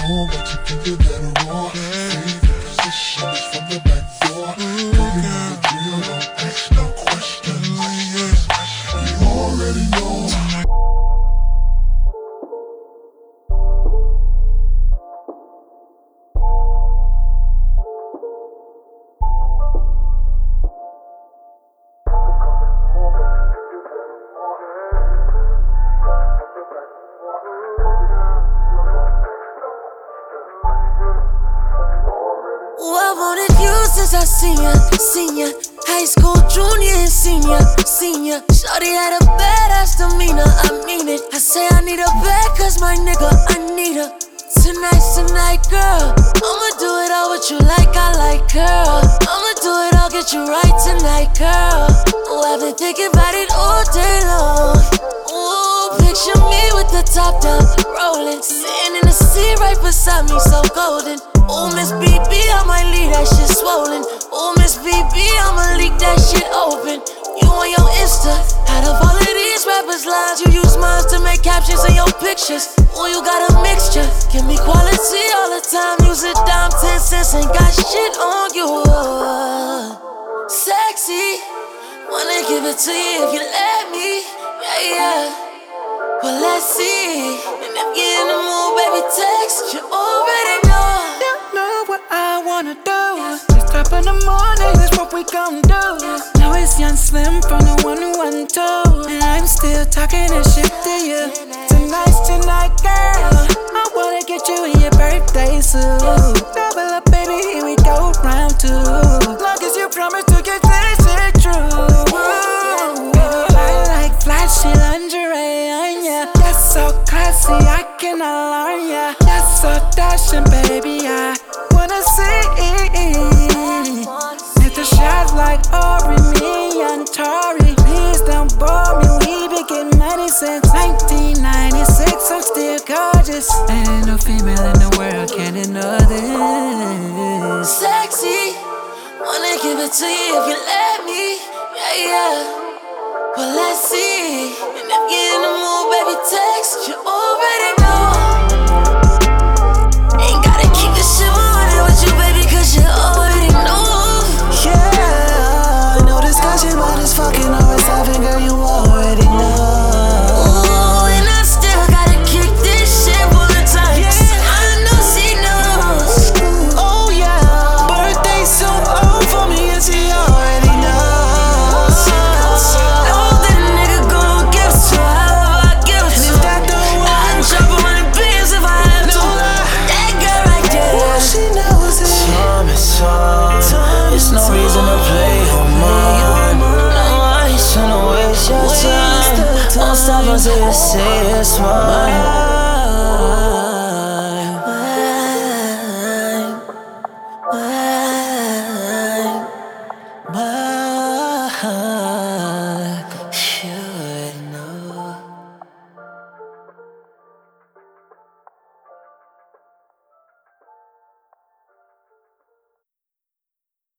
more, but you think you better off. Favorite position is from the back door. Girl, you know the drill, don't ask no questions. You already know. I wanted you since I seen ya. High school junior and senior. Shorty had a badass demeanor, I mean it. I say I need her back cause my nigga, I need her. Tonight, girl. I'ma do it all with you like I like, girl. I'ma do it all, get you right tonight, girl. Oh, I've been thinking about it all day long. Ooh, picture me with the top down, rolling. Sitting in the seat right beside me, so golden. Oh, Miss BB, I might leave that shit swollen. Oh, Miss BB, I'ma leak that shit open. You on your Insta, out of all of these rappers' lines, you use mine to make captions in your pictures. Oh, you got a mixture, give me quality all the time. Use a dime, 10 cents, ain't got shit on you. Sexy, wanna give it to you if you let me. Yeah. Well, let's see. And if you're in the mood, baby, text. You already know. Don't know what I wanna do. Just up in the morning, that's what we gon' do. Now it's Young Slim from the 112, and I'm still talking that shit to you. Tonight, girl. I wanna get you in your birthday suit. Double up, baby, here we go, round 2. Long as you promise to get this shit true. Baby, I like flashy lingerie on ya. You're so classy, I cannot learn ya. You're so dashing, baby, I wanna see. Hit the shots like Ori, me and Tori. Please don't bore me, we been getting money since 1996. I'm still gorgeous, ain't no female in the world can ignore this. Sexy, wanna give it to you if you let me. Yeah. Well, let's see. And if you're in the mood, baby, text. You already know. Ain't gotta keep this shit running with you, baby, cause you already know. Yeah, no discussion about this fucking always having, girl, you already know. Ooh, and I still gotta kick this shit one time. Yeah. I know she knows. Oh yeah, birthday so old for me, and she already knows. Know that nigga gon' give to how I give to. I'd drop on the beans if I had to. That girl right there, She knows it. Time is time. It's no reason to play your mind. No, I ain't tryna waste your time. Don't stop until you say it's mine.